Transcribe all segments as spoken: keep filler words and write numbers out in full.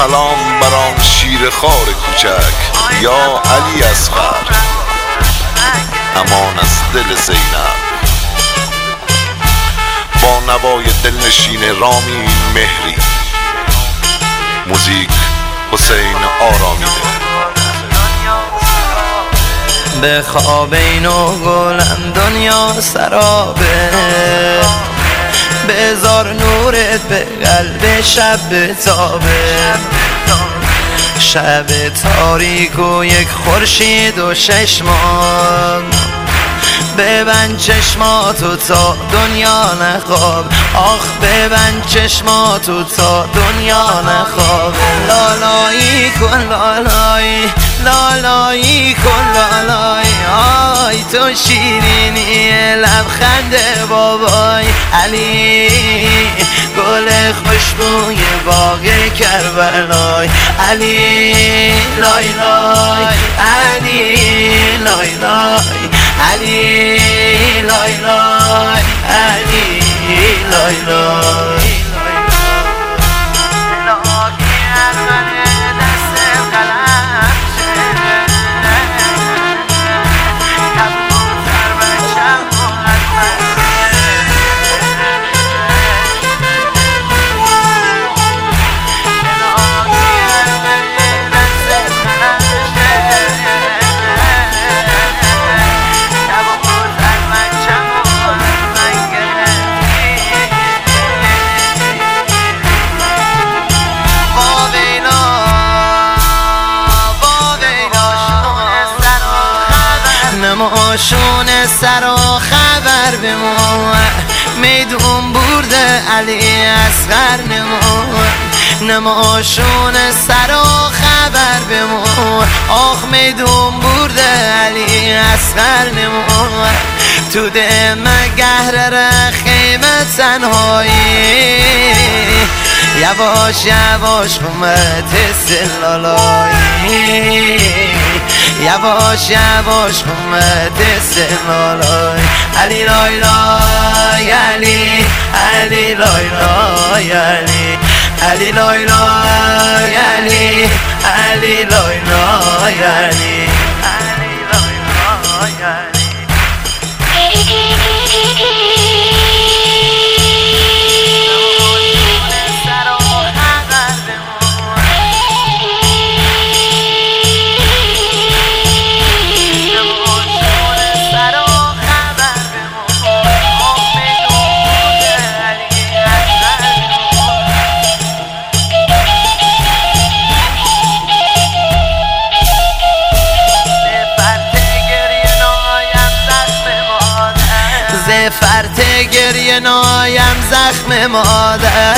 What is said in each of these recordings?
سلام برام شیر خار کوچک یا علی اصغر، امان از دل زینب. با نوای دلنشین رامین مهری، موزیک حسین آرامیده. به خواب این و گلم دنیا سرابه، بذار نورت به قلب شب بتابه. شب تاریک و یک خورشید و چشمان، ببند چشماتو تا دنیا نخواب. آخ ببند چشماتو تا دنیا نخواب. لالایی کن لالایی، لالایی کن لالایی. آی تو شیرینی لبخند بابای علی، گل خوشبوی باغ کربلای علی. لای لای علی، لای لای علی، لای لای علی، لای لای. نماشون سر و خبر به ما، میدون برده علی اصغر نما. نماشون سر و خبر به ما، آخ میدون برده علی اصغر نما. تو دم گهر خیمه تنهایی، یواش یواش اومد سلالایی. یواش یواش اومد سلالای علی، لای لای علی، علی لای لای علی، علی لای لای علی، علی لای لای علی، علی لای لای علی. فرت گریه نایم زخم مادر،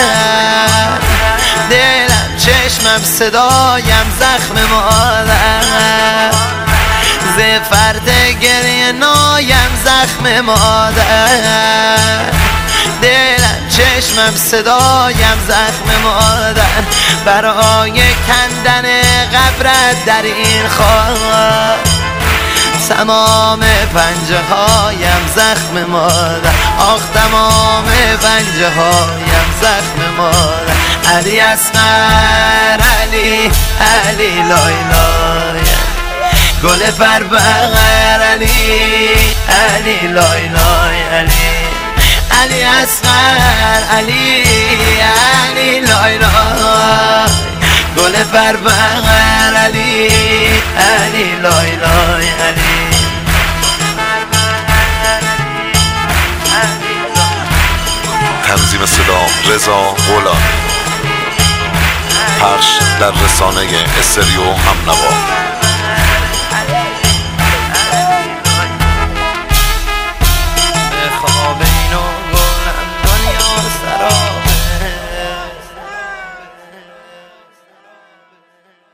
دلم چشمم صدایم زخم مادر. ز فرت گریه نایم زخم مادر، دلم چشمم صدایم زخم مادر. برای کندن قبرت در این خاک، تمام پنجه هایم زخم مادر. آخ تمام پنجه هایم زخم مادر. علی اصغر علی، علی لای لای، گل فربغر علی، علی لای لای علی، علی اصغر علی، علی لای لای، گل فربغر علی، علی لای لای علی. تنظیم صدا رضا غلامی، پخش در رسانه استریو همنوا.